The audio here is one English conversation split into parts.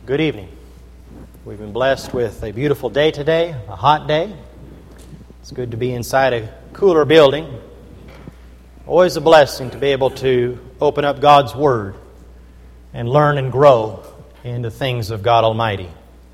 Good evening. We've been blessed with a beautiful day today, a hot day. It's good to be inside a cooler building. Always a blessing to be able to open up God's Word and learn and grow in the things of God Almighty.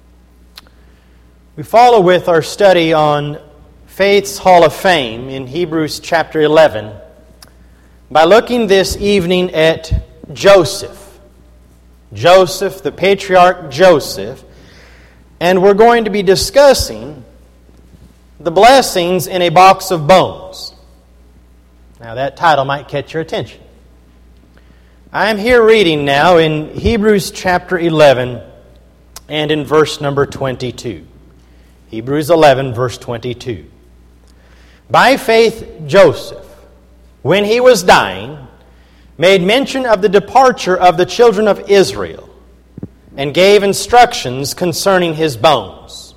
We follow with our study on Faith's Hall of Fame in Hebrews chapter 11 by looking this evening at Joseph. Joseph, the patriarch Joseph, and we're going to be discussing the blessings in a box of bones. Now that title might catch your attention. I'm here reading now in Hebrews chapter 11 and in verse number 22. Hebrews 11, verse 22. By faith Joseph, when he was dying, made mention of the departure of the children of Israel, and gave instructions concerning his bones.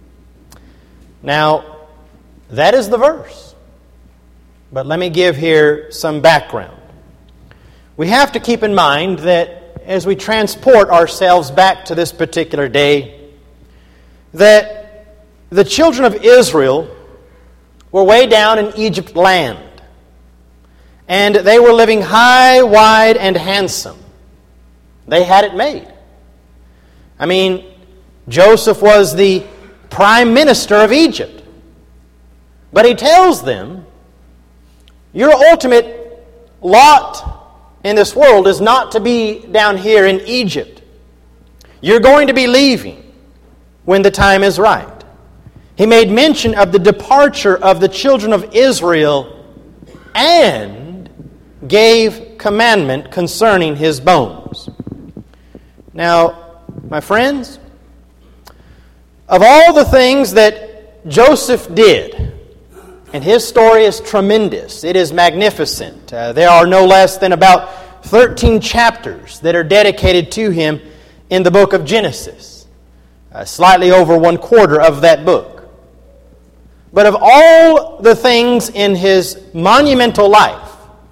Now, that is the verse. But let me give here some background. We have to keep in mind that as we transport ourselves back to this particular day, that the children of Israel were way down in Egypt land. And they were living high, wide, and handsome. They had it made. I mean, Joseph was the prime minister of Egypt. But he tells them, your ultimate lot in this world is not to be down here in Egypt. You're going to be leaving when the time is right. He made mention of the departure of the children of Israel and gave commandment concerning his bones. Now, my friends, of all the things that Joseph did, and his story is tremendous, it is magnificent. There are no less than about 13 chapters that are dedicated to him in the book of Genesis. Slightly over 1/4 of that book. But of all the things in his monumental life,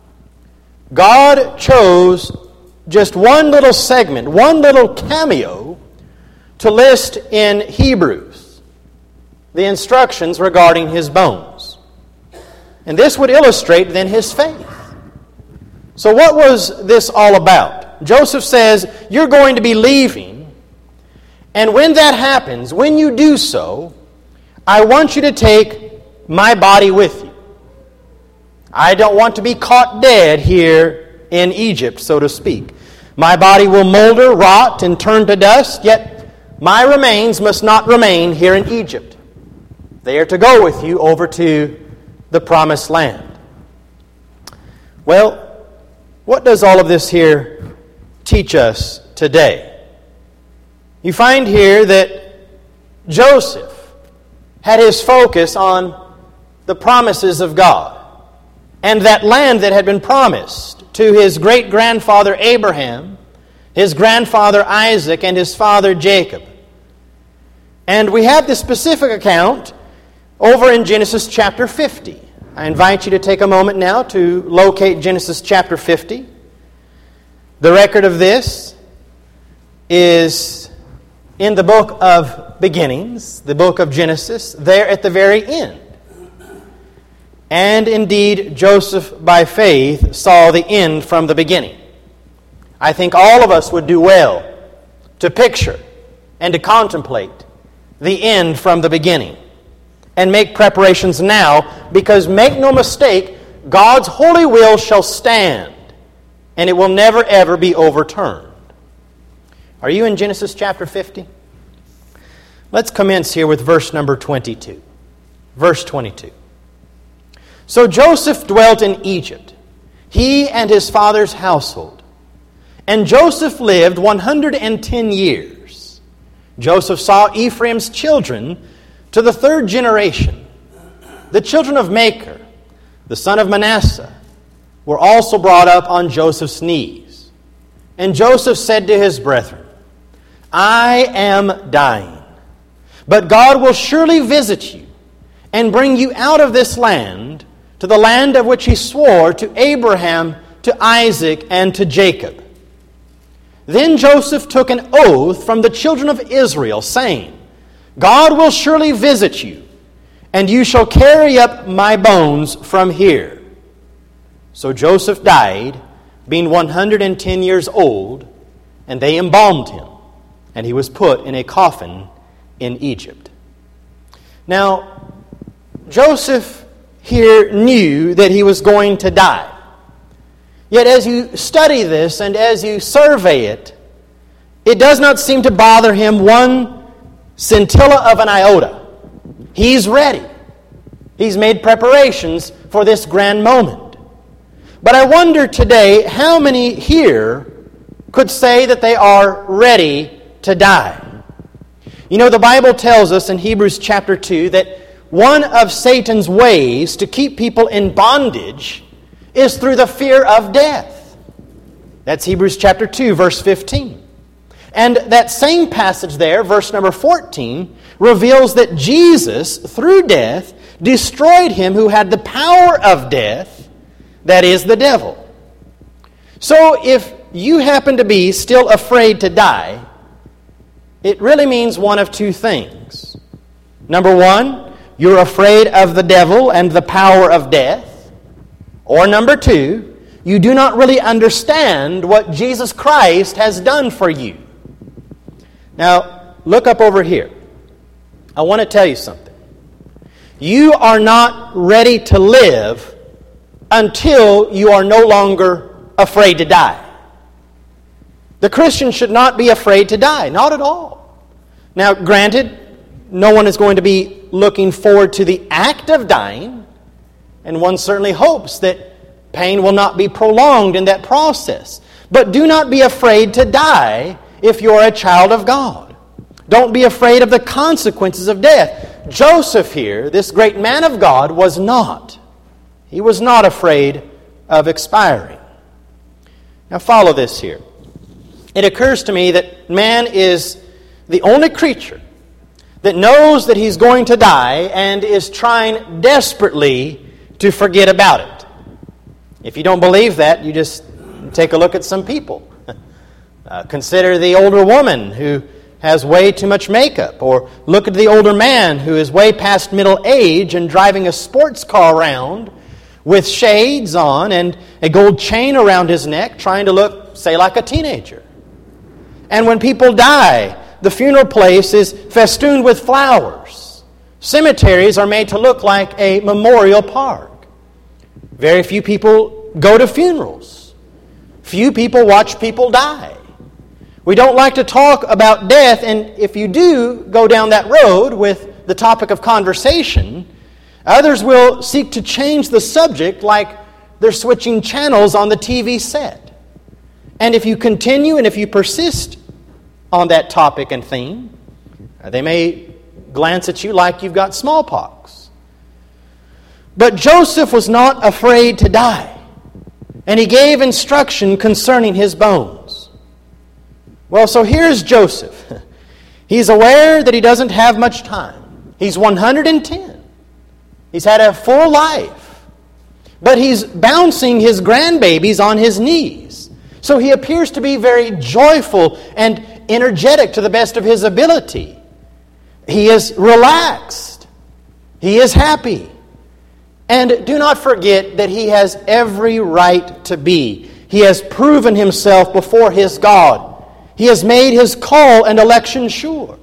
God chose just one little segment, one little cameo to list in Hebrews, the instructions regarding his bones. And this would illustrate then his faith. So what was this all about? Joseph says, you're going to be leaving, and when that happens, when you do so, I want you to take my body with you. I don't want to be caught dead here in Egypt, so to speak. My body will molder, rot, and turn to dust, yet my remains must not remain here in Egypt. They are to go with you over to the promised land. Well, what does all of this here teach us today? You find here that Joseph had his focus on the promises of God. And that land that had been promised to his great-grandfather Abraham, his grandfather Isaac, and his father Jacob. And we have this specific account over in Genesis chapter 50. I invite you to take a moment now to locate Genesis chapter 50. The record of this is in the book of beginnings, the book of Genesis, there at the very end. And indeed, Joseph, by faith, saw the end from the beginning. I think all of us would do well to picture and to contemplate the end from the beginning and make preparations now, because make no mistake, God's holy will shall stand, and it will never ever be overturned. Are you in Genesis chapter 50? Let's commence here with verse number 22. Verse 22. So Joseph dwelt in Egypt, he and his father's household. And Joseph lived 110 years. Joseph saw Ephraim's children to the 3rd generation. The children of Machir, the son of Manasseh, were also brought up on Joseph's knees. And Joseph said to his brethren, I am dying, but God will surely visit you and bring you out of this land to the land of which he swore to Abraham, to Isaac, and to Jacob. Then Joseph took an oath from the children of Israel, saying, God will surely visit you, and you shall carry up my bones from here. So Joseph died, being 110 years old, and they embalmed him, and he was put in a coffin in Egypt. Now, Joseph here knew that he was going to die. Yet as you study this and as you survey it, it does not seem to bother him one scintilla of an iota. He's ready. He's made preparations for this grand moment. But I wonder today how many here could say that they are ready to die. You know, the Bible tells us in Hebrews chapter 2 that one of Satan's ways to keep people in bondage is through the fear of death. That's Hebrews chapter 2, verse 15. And that same passage there, verse number 14, reveals that Jesus, through death, destroyed him who had the power of death, that is, the devil. So if you happen to be still afraid to die, it really means one of two things. Number one, you're afraid of the devil and the power of death. Or number two, you do not really understand what Jesus Christ has done for you. Now, look up over here. I want to tell you something. You are not ready to live until you are no longer afraid to die. The Christian should not be afraid to die, not at all. Now, granted, no one is going to be looking forward to the act of dying, and one certainly hopes that pain will not be prolonged in that process. But do not be afraid to die if you're a child of God. Don't be afraid of the consequences of death. Joseph here, this great man of God, was not. He was not afraid of expiring. Now follow this here. It occurs to me that man is the only creature that knows that he's going to die and is trying desperately to forget about it. If you don't believe that, you just take a look at some people. Consider the older woman who has way too much makeup, or look at the older man who is way past middle age and driving a sports car around with shades on and a gold chain around his neck, trying to look, say, like a teenager. And when people die, the funeral place is festooned with flowers. Cemeteries are made to look like a memorial park. Very few people go to funerals. Few people watch people die. We don't like to talk about death, and if you do go down that road with the topic of conversation, others will seek to change the subject like they're switching channels on the TV set. And if you continue and if you persist on that topic and theme, they may glance at you like you've got smallpox. But Joseph was not afraid to die, and he gave instruction concerning his bones. Well, so here's Joseph. He's aware that he doesn't have much time. He's 110. He's had a full life. But he's bouncing his grandbabies on his knees. So he appears to be very joyful and energetic to the best of his ability. He is relaxed. He is happy. And do not forget that he has every right to be. He has proven himself before his God. He has made his call and election sure.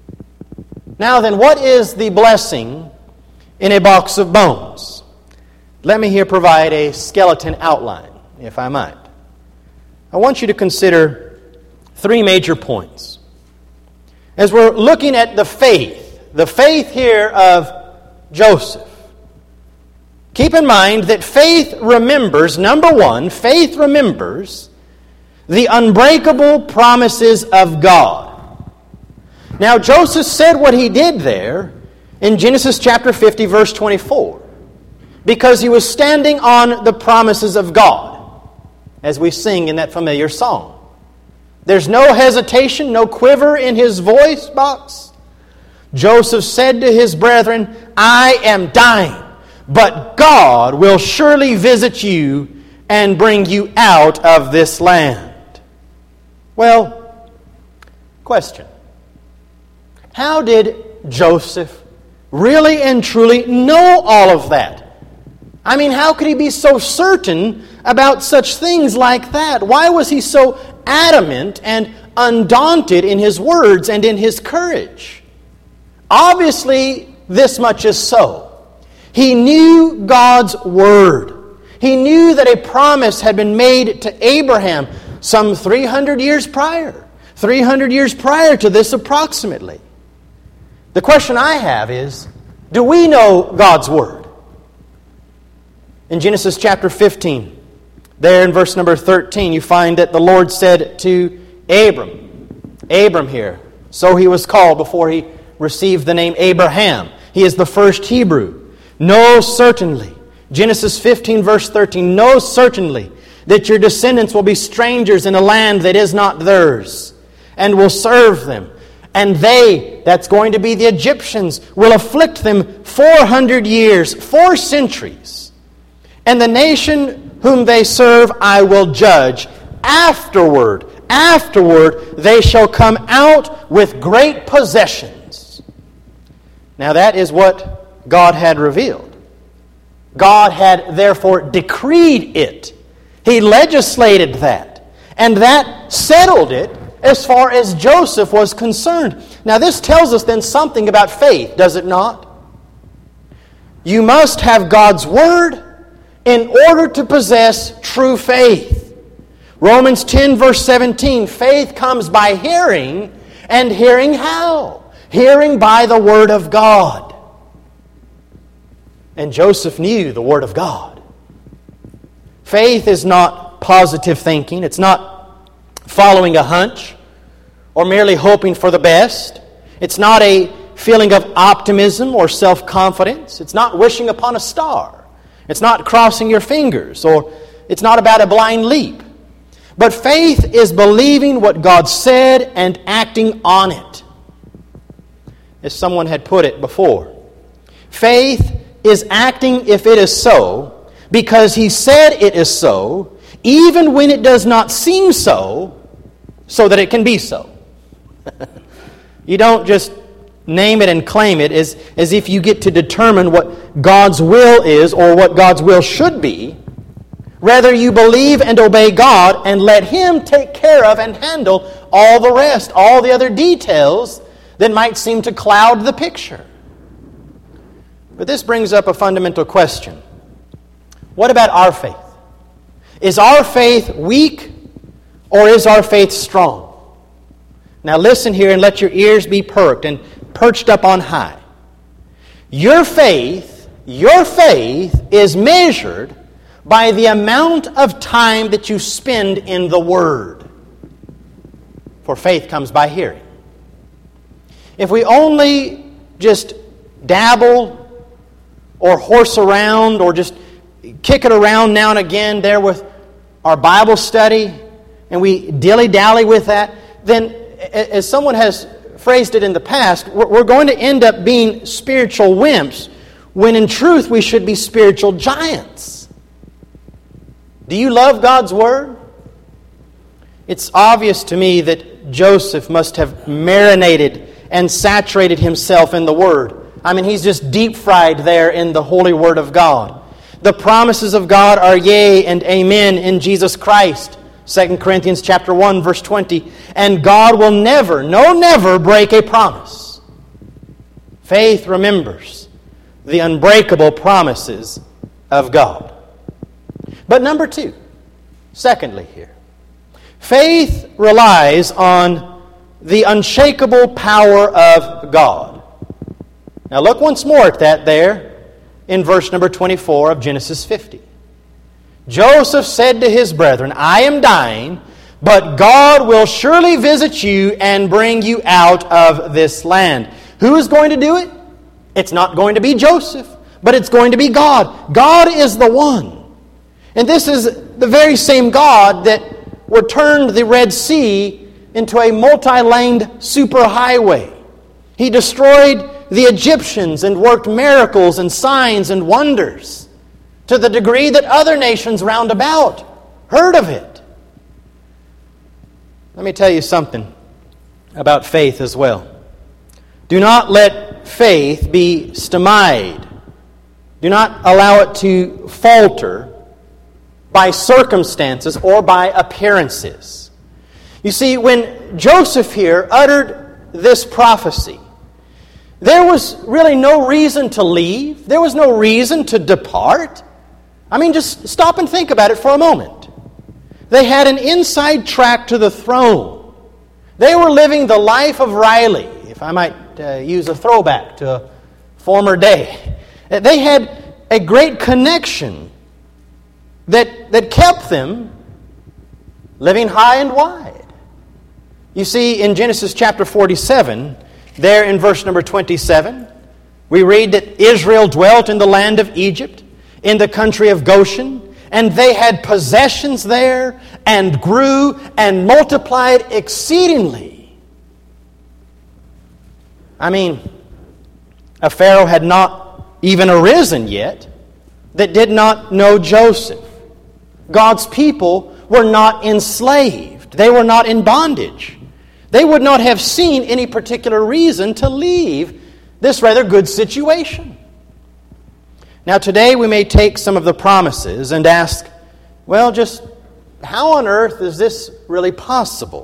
Now then, what is the blessing in a box of bones? Let me here provide a skeleton outline, if I might. I want you to consider three major points. As we're looking at the faith here of Joseph, keep in mind that faith remembers, number one, faith remembers the unbreakable promises of God. Now, Joseph said what he did there in Genesis chapter 50, verse 24, because he was standing on the promises of God, as we sing in that familiar song. There's no hesitation, no quiver in his voice box. Joseph said to his brethren, I am dying, but God will surely visit you and bring you out of this land. Well, question. How did Joseph really and truly know all of that? I mean, how could he be so certain about such things like that? Why was he so adamant and undaunted in his words and in his courage? Obviously, this much is so. He knew God's Word. He knew that a promise had been made to Abraham some 300 years prior. 300 years prior to this approximately. The question I have is, do we know God's Word? In Genesis chapter 15, there in verse number 13, you find that the Lord said to Abram here, so he was called before he received the name Abraham. He is the first Hebrew. Know certainly, Genesis 15 verse 13, know certainly that your descendants will be strangers in a land that is not theirs, and will serve them. And they, that's going to be the Egyptians, will afflict them 400 years, 4 centuries. And the nation whom they serve I will judge. Afterward, they shall come out with great possessions. Now that is what God had revealed. God had therefore decreed it. He legislated that. And that settled it as far as Joseph was concerned. Now this tells us then something about faith, does it not? You must have God's Word in order to possess true faith. Romans 10 verse 17, faith comes by hearing, and hearing how? Hearing by the Word of God. And Joseph knew the Word of God. Faith is not positive thinking. It's not following a hunch or merely hoping for the best. It's not a feeling of optimism or self-confidence. It's not wishing upon a star. It's not crossing your fingers, or it's not about a blind leap. But faith is believing what God said and acting on it. As someone had put it before, faith is acting if it is so, because He said it is so, even when it does not seem so that it can be so. You don't just name it and claim it as if you get to determine what God's will is or what God's will should be. Rather, you believe and obey God and let Him take care of and handle all the rest, all the other details that might seem to cloud the picture. But this brings up a fundamental question. What about our faith? Is our faith weak or is our faith strong? Now listen here and let your ears be perked and perched up on high. Your faith is measured by the amount of time that you spend in the Word. For faith comes by hearing. If we only just dabble or horse around or just kick it around now and again there with our Bible study and we dilly-dally with that, then as someone has phrased it in the past, we're going to end up being spiritual wimps when in truth we should be spiritual giants. Do you love God's Word? It's obvious to me that Joseph must have marinated and saturated himself in the Word. I mean, he's just deep-fried there in the holy Word of God. The promises of God are yea and amen in Jesus Christ. 2 Corinthians chapter 1, verse 20. And God will never break a promise. Faith remembers the unbreakable promises of God. But number 2, secondly here, faith relies on the unshakable power of God. Now look once more at that there in verse number 24 of Genesis 50. Joseph said to his brethren, I am dying, but God will surely visit you and bring you out of this land. Who is going to do it? It's not going to be Joseph, but it's going to be God. God is the one. And this is the very same God that turned the Red Sea into a multi-laned superhighway. He destroyed the Egyptians and worked miracles and signs and wonders to the degree that other nations round about heard of it. Let me tell you something about faith as well. Do not let faith be stymied. Do not allow it to falter by circumstances or by appearances. You see, when Joseph here uttered this prophecy, there was really no reason to leave. There was no reason to depart. I mean, just stop and think about it for a moment. They had an inside track to the throne. They were living the life of Riley, if I might use a throwback to a former day. They had a great connection that kept them living high and wide. You see, in Genesis chapter 47, there in verse number 27, we read that Israel dwelt in the land of Egypt, in the country of Goshen, and they had possessions there, and grew and multiplied exceedingly. I mean, a Pharaoh had not even arisen yet that did not know Joseph. God's people were not enslaved. They were not in bondage. They would not have seen any particular reason to leave this rather good situation. Now today we may take some of the promises and ask, well, just how on earth is this really possible?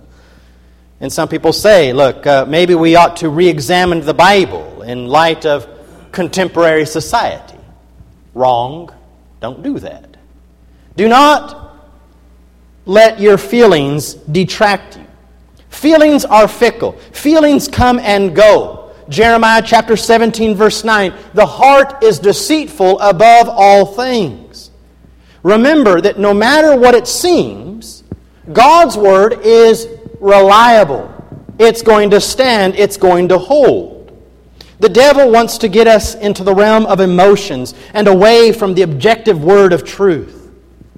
And some people say, look, maybe we ought to re-examine the Bible in light of contemporary society. Wrong. Don't do that. Do not let your feelings detract you. Feelings are fickle. Feelings come and go. Jeremiah chapter 17 verse 9, the heart is deceitful above all things. Remember that no matter what it seems, God's Word is reliable. It's going to stand. It's going to hold. The devil wants to get us into the realm of emotions and away from the objective Word of truth.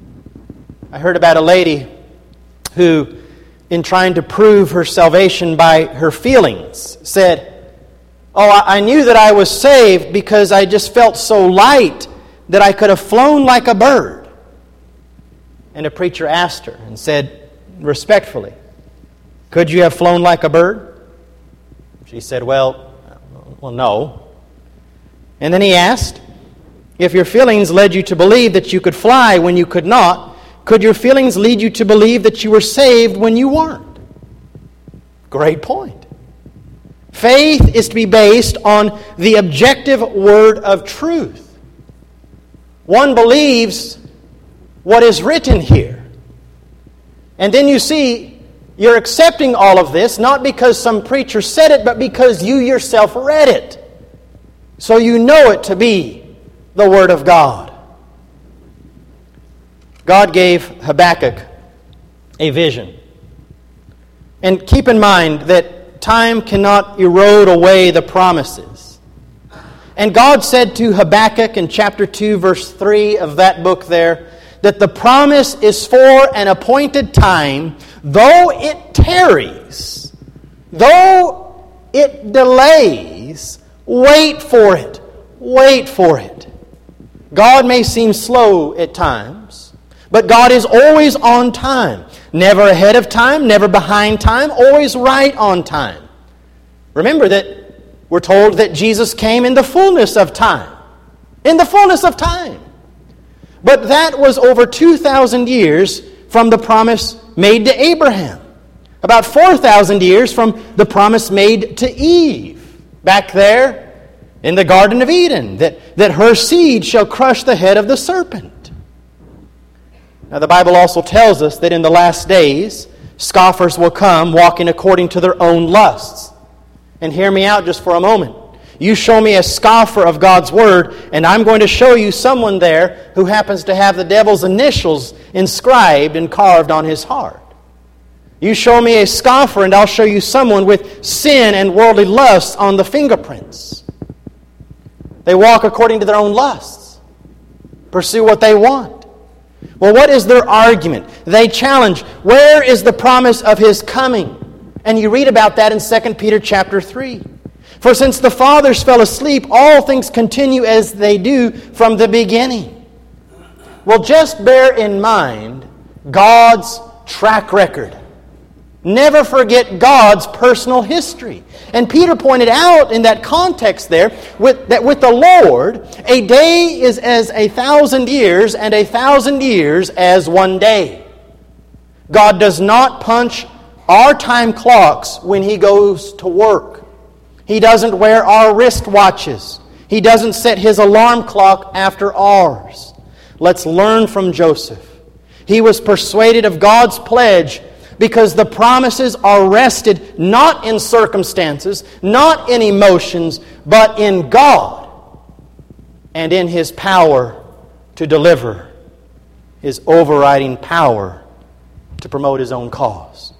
I heard about a lady who, in trying to prove her salvation by her feelings, said, I knew that I was saved because I just felt so light that I could have flown like a bird. And a preacher asked her and said, respectfully, could you have flown like a bird? She said, well, no. And then he asked, if your feelings led you to believe that you could fly when you could not, could your feelings lead you to believe that you were saved when you weren't? Great point. Faith is to be based on the objective Word of truth. One believes what is written here. And then you see, you're accepting all of this, not because some preacher said it, but because you yourself read it. So you know it to be the Word of God. God gave Habakkuk a vision. And keep in mind that time cannot erode away the promises. And God said to Habakkuk in chapter 2, verse 3 of that book there, that the promise is for an appointed time, though it tarries, though it delays, wait for it. Wait for it. God may seem slow at times, but God is always on time. Never ahead of time, never behind time, always right on time. Remember that we're told that Jesus came in the fullness of time. In the fullness of time. But that was over 2,000 years from the promise made to Abraham. About 4,000 years from the promise made to Eve. Back there in the Garden of Eden. That her seed shall crush the head of the serpent. Now the Bible also tells us that in the last days, scoffers will come walking according to their own lusts. And hear me out just for a moment. You show me a scoffer of God's Word, and I'm going to show you someone there who happens to have the devil's initials inscribed and carved on his heart. You show me a scoffer, and I'll show you someone with sin and worldly lusts on the fingerprints. They walk according to their own lusts. Pursue what they want. Well, what is their argument? They challenge, where is the promise of His coming? And you read about that in 2 Peter chapter 3. For since the fathers fell asleep, all things continue as they do from the beginning. Well, just bear in mind God's track record. Never forget God's personal history. And Peter pointed out in that context there that with the Lord, a day is as 1,000 years, and 1,000 years as one day. God does not punch our time clocks when He goes to work. He doesn't wear our wristwatches. He doesn't set His alarm clock after ours. Let's learn from Joseph. He was persuaded of God's pledge because the promises are rested not in circumstances, not in emotions, but in God and in His power to deliver, His overriding power to promote His own cause.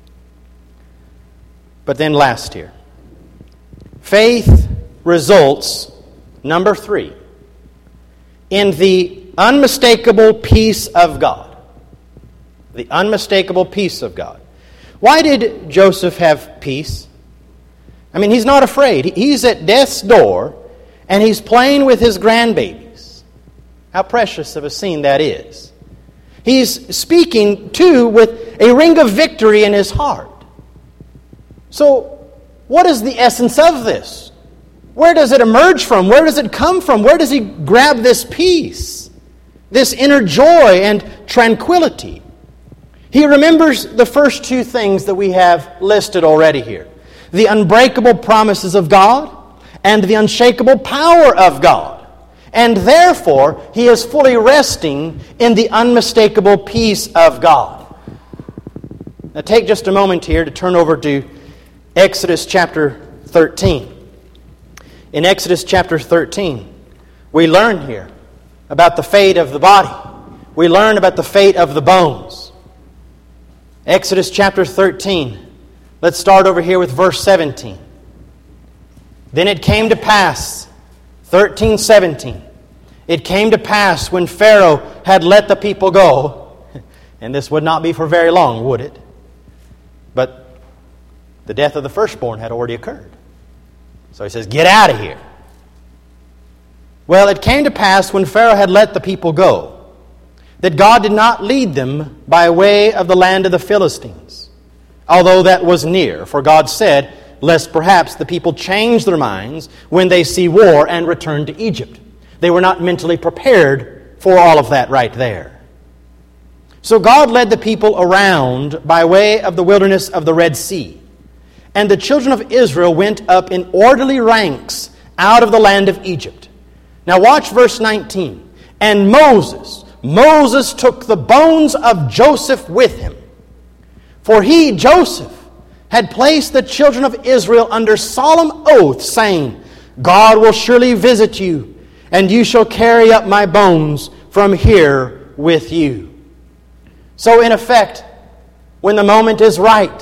But then last here, faith results, number 3, in the unmistakable peace of God. The unmistakable peace of God. Why did Joseph have peace? I mean, he's not afraid. He's at death's door, and he's playing with his grandbabies. How precious of a scene that is. He's speaking, too, with a ring of victory in his heart. So, what is the essence of this? Where does it emerge from? Where does it come from? Where does he grab this peace? This inner joy and tranquility? He remembers the first 2 things that we have listed already here. The unbreakable promises of God and the unshakable power of God. And therefore, he is fully resting in the unmistakable peace of God. Now take just a moment here to turn over to Exodus chapter 13. In Exodus chapter 13, we learn here about the fate of the body. We learn about the fate of the bones. Exodus chapter 13. Let's start over here with verse 17. Then it came to pass, 13:17. It came to pass when Pharaoh had let the people go, and this would not be for very long, would it? But the death of the firstborn had already occurred. So he says, get out of here. Well, it came to pass when Pharaoh had let the people go, that God did not lead them by way of the land of the Philistines, although that was near. For God said, lest perhaps the people change their minds when they see war and return to Egypt. They were not mentally prepared for all of that right there. So God led the people around by way of the wilderness of the Red Sea. And the children of Israel went up in orderly ranks out of the land of Egypt. Now watch verse 19. And Moses took the bones of Joseph with him. For he, Joseph, had placed the children of Israel under solemn oath, saying, God will surely visit you, and you shall carry up my bones from here with you. So in effect, when the moment is right,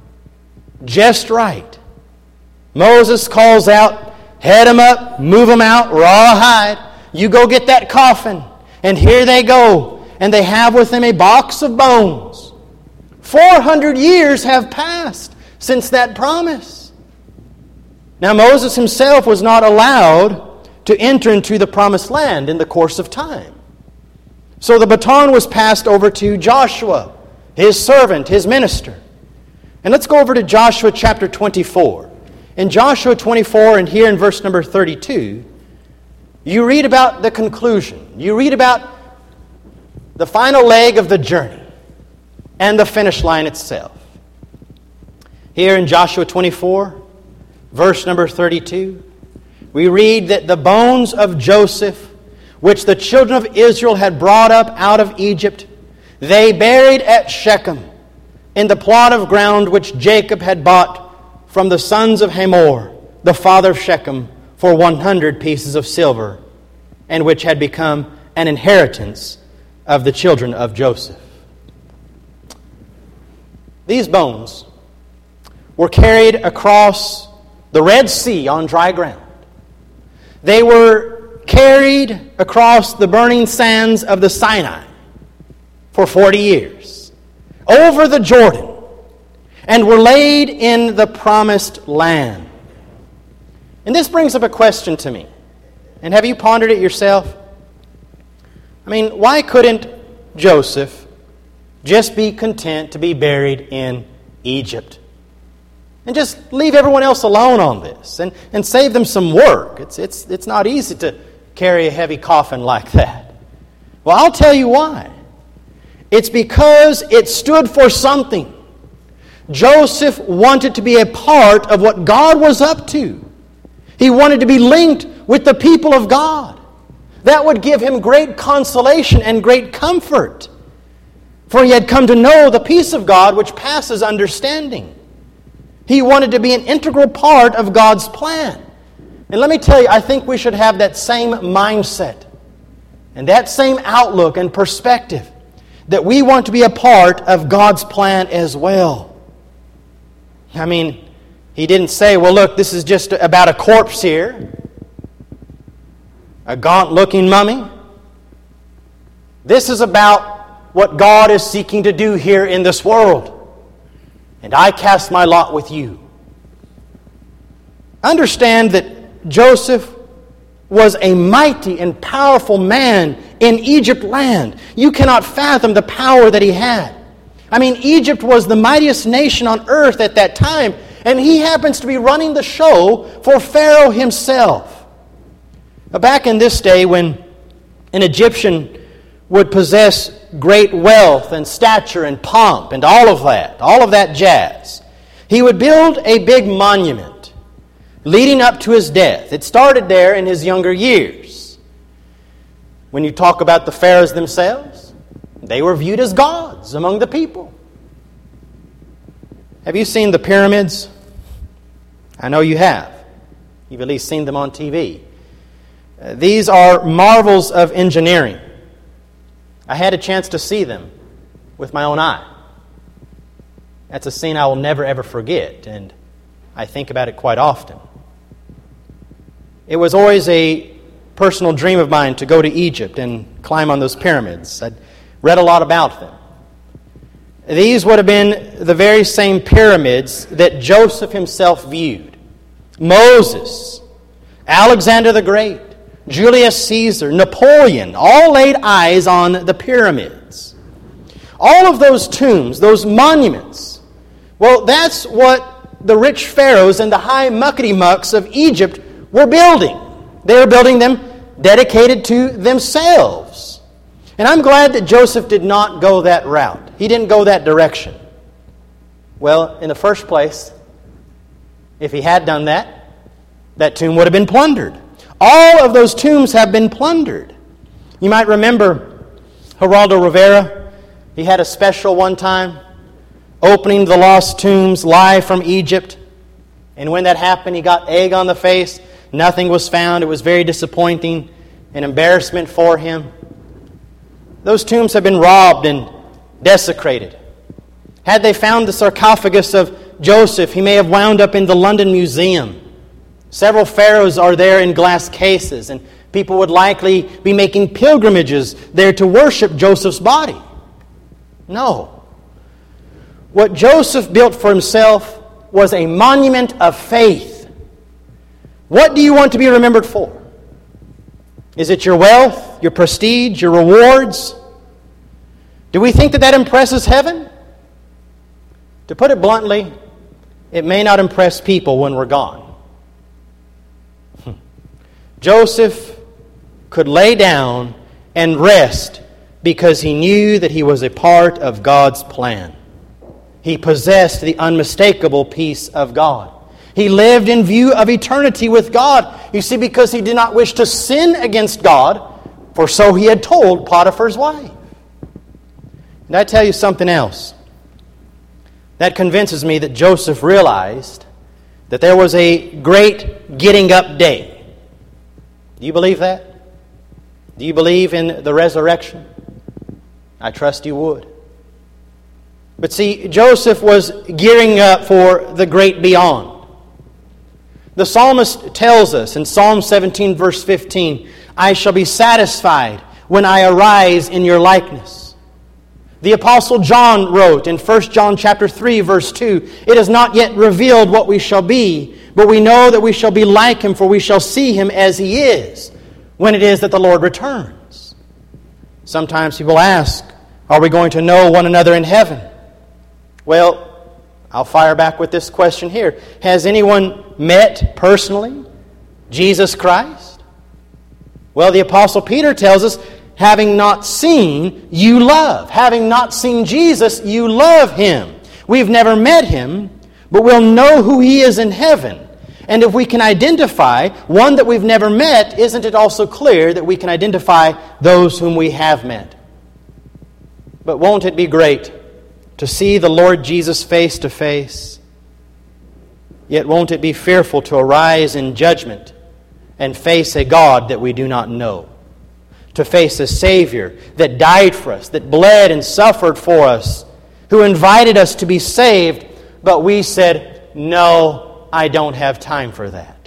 just right, Moses calls out, head them up, move them out, rawhide. You go get that coffin. And here they go, and they have with them a box of bones. 400 years have passed since that promise. Now Moses himself was not allowed to enter into the promised land in the course of time. So the baton was passed over to Joshua, his servant, his minister. And let's go over to Joshua chapter 24. In Joshua 24, and here in verse number 32, you read about the conclusion. You read about the final leg of the journey and the finish line itself. Here in Joshua 24, verse number 32, we read that the bones of Joseph, which the children of Israel had brought up out of Egypt, they buried at Shechem in the plot of ground which Jacob had bought from the sons of Hamor, the father of Shechem, for 100 pieces of silver, and which had become an inheritance of the children of Joseph. These bones were carried across the Red Sea on dry ground. They were carried across the burning sands of the Sinai for 40 years, over the Jordan, and were laid in the promised land. And this brings up a question to me. And have you pondered it yourself? I mean, why couldn't Joseph just be content to be buried in Egypt. And just leave everyone else alone on this and save them some work. It's not easy to carry a heavy coffin like that. Well, I'll tell you why. It's because it stood for something. Joseph wanted to be a part of what God was up to. He wanted to be linked with the people of God. That would give him great consolation and great comfort. For he had come to know the peace of God which passes understanding. He wanted to be an integral part of God's plan. And let me tell you, I think we should have that same mindset and that same outlook and perspective, that we want to be a part of God's plan as well. I mean, he didn't say, well, look, this is just about a corpse here, a gaunt-looking mummy. This is about what God is seeking to do here in this world. And I cast my lot with you. Understand that Joseph was a mighty and powerful man in Egypt land. You cannot fathom the power that he had. I mean, Egypt was the mightiest nation on earth at that time, and he happens to be running the show for Pharaoh himself. Back in this day, when an Egyptian would possess great wealth and stature and pomp and all of that jazz, he would build a big monument leading up to his death. It started there in his younger years. When you talk about the pharaohs themselves, they were viewed as gods among the people. Have you seen the pyramids? I know you have. You've at least seen them on TV. These are marvels of engineering. I had a chance to see them with my own eye. That's a scene I will never ever forget, and I think about it quite often. It was always a personal dream of mine to go to Egypt and climb on those pyramids. I'd read a lot about them. These would have been the very same pyramids that Joseph himself viewed. Moses, Alexander the Great, Julius Caesar, Napoleon, all laid eyes on the pyramids. All of those tombs, those monuments, well, that's what the rich pharaohs and the high muckety-mucks of Egypt were building. They were building them dedicated to themselves. And I'm glad that Joseph did not go that route. He didn't go that direction. Well, in the first place, if he had done that, that tomb would have been plundered. All of those tombs have been plundered. You might remember Geraldo Rivera. He had a special one time, opening the lost tombs live from Egypt. And when that happened, he got egg on the face. Nothing was found. It was very disappointing, an embarrassment for him. Those tombs have been robbed and desecrated. Had they found the sarcophagus of Joseph, he may have wound up in the London Museum. Several pharaohs are there in glass cases, and people would likely be making pilgrimages there to worship Joseph's body. No. What Joseph built for himself was a monument of faith. What do you want to be remembered for? Is it your wealth, your prestige, your rewards? Do we think that that impresses heaven? To put it bluntly, it may not impress people when we're gone. Joseph could lay down and rest because he knew that he was a part of God's plan. He possessed the unmistakable peace of God. He lived in view of eternity with God. You see, because he did not wish to sin against God, for so he had told Potiphar's wife. And I tell you something else. That convinces me that Joseph realized that there was a great getting up day. Do you believe that? Do you believe in the resurrection? I trust you would. But see, Joseph was gearing up for the great beyond. The psalmist tells us in Psalm 17, verse 15, I shall be satisfied when I arise in your likeness. The Apostle John wrote in 1 John chapter 3, verse 2, it is not yet revealed what we shall be, but we know that we shall be like him, for we shall see him as he is, when it is that the Lord returns. Sometimes people ask, are we going to know one another in heaven? Well, I'll fire back with this question here. Has anyone met personally Jesus Christ? Well, the Apostle Peter tells us, having not seen, you love. Having not seen Jesus, you love Him. We've never met Him, but we'll know who He is in heaven. And if we can identify one that we've never met, isn't it also clear that we can identify those whom we have met? But won't it be great to see the Lord Jesus face to face? Yet won't it be fearful to arise in judgment and face a God that we do not know? To face a Savior that died for us, that bled and suffered for us, who invited us to be saved, but we said, no, I don't have time for that.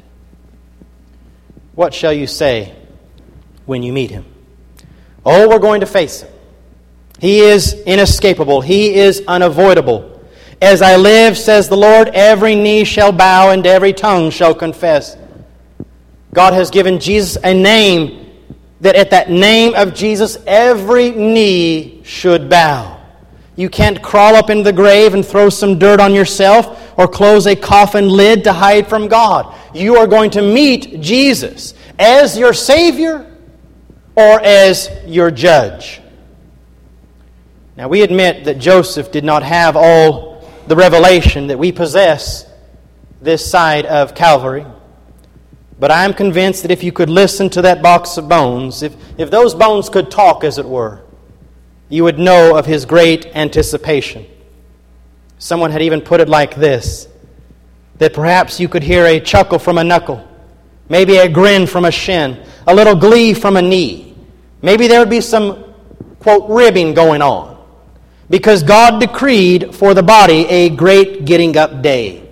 What shall you say when you meet Him? Oh, we're going to face Him. He is inescapable. He is unavoidable. As I live, says the Lord, every knee shall bow and every tongue shall confess. God has given Jesus a name that at that name of Jesus, every knee should bow. You can't crawl up into the grave and throw some dirt on yourself or close a coffin lid to hide from God. You are going to meet Jesus as your Savior or as your judge. Now, we admit that Joseph did not have all the revelation that we possess this side of Calvary. But I am convinced that if you could listen to that box of bones, if those bones could talk, as it were, you would know of his great anticipation. Someone had even put it like this, that perhaps you could hear a chuckle from a knuckle, maybe a grin from a shin, a little glee from a knee. Maybe there would be some, quote, ribbing going on, because God decreed for the body a great getting up day.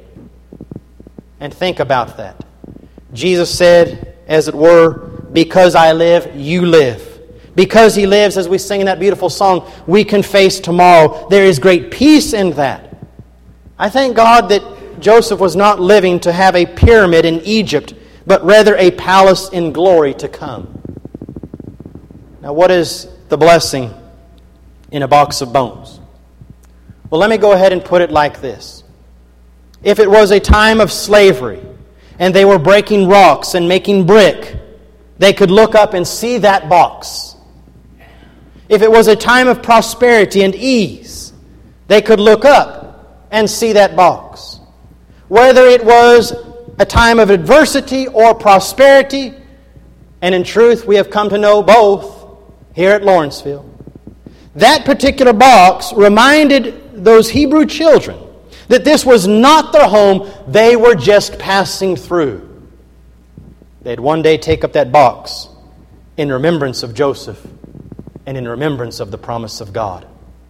And think about that. Jesus said, as it were, because I live, you live. Because He lives, as we sing in that beautiful song, we can face tomorrow. There is great peace in that. I thank God that Joseph was not living to have a pyramid in Egypt, but rather a palace in glory to come. Now, what is the blessing in a box of bones? Well, let me go ahead and put it like this. If it was a time of slavery, and they were breaking rocks and making brick, they could look up and see that box. If it was a time of prosperity and ease, they could look up and see that box. Whether it was a time of adversity or prosperity, and in truth we have come to know both here at Lawrenceville, that particular box reminded those Hebrew children that this was not their home, they were just passing through. They'd one day take up that box in remembrance of Joseph and in remembrance of the promise of God.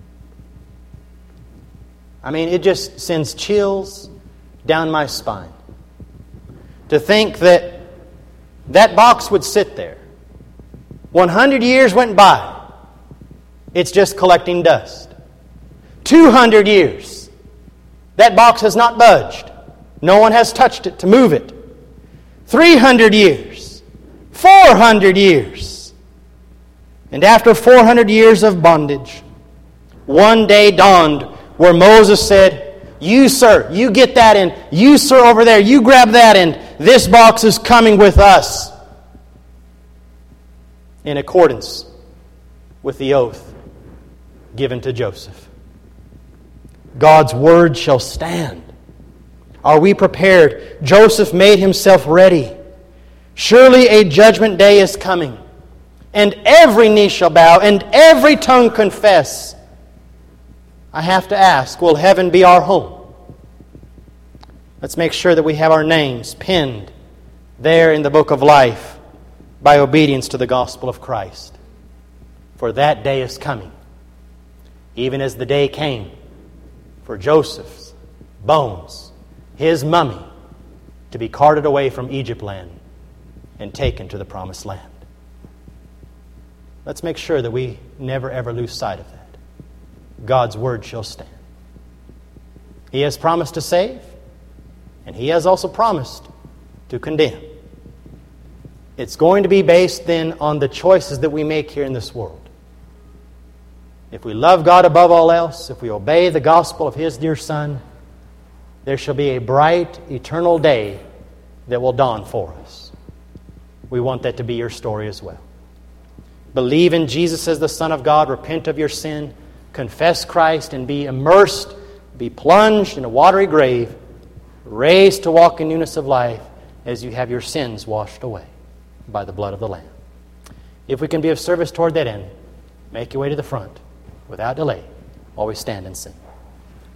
I mean, it just sends chills down my spine to think that that box would sit there. 100 years went by. It's just collecting dust. 200 years. That box has not budged. No one has touched it to move it. 300 years. 400 years. And after 400 years of bondage, one day dawned where Moses said, you, sir, you get that in. You, sir, over there, you grab that in. This box is coming with us. In accordance with the oath given to Joseph. God's word shall stand. Are we prepared? Joseph made himself ready. Surely a judgment day is coming, and every knee shall bow, and every tongue confess. I have to ask, will heaven be our home? Let's make sure that we have our names penned there in the book of life by obedience to the gospel of Christ. For that day is coming, even as the day came for Joseph's bones, his mummy, to be carted away from Egypt land and taken to the promised land. Let's make sure that we never ever lose sight of that. God's word shall stand. He has promised to save, and He has also promised to condemn. It's going to be based then on the choices that we make here in this world. If we love God above all else, if we obey the gospel of His dear Son, there shall be a bright, eternal day that will dawn for us. We want that to be your story as well. Believe in Jesus as the Son of God, repent of your sin, confess Christ, and be immersed, be plunged in a watery grave, raised to walk in newness of life as you have your sins washed away by the blood of the Lamb. If we can be of service toward that end, make your way to the front without delay while we stand and sing.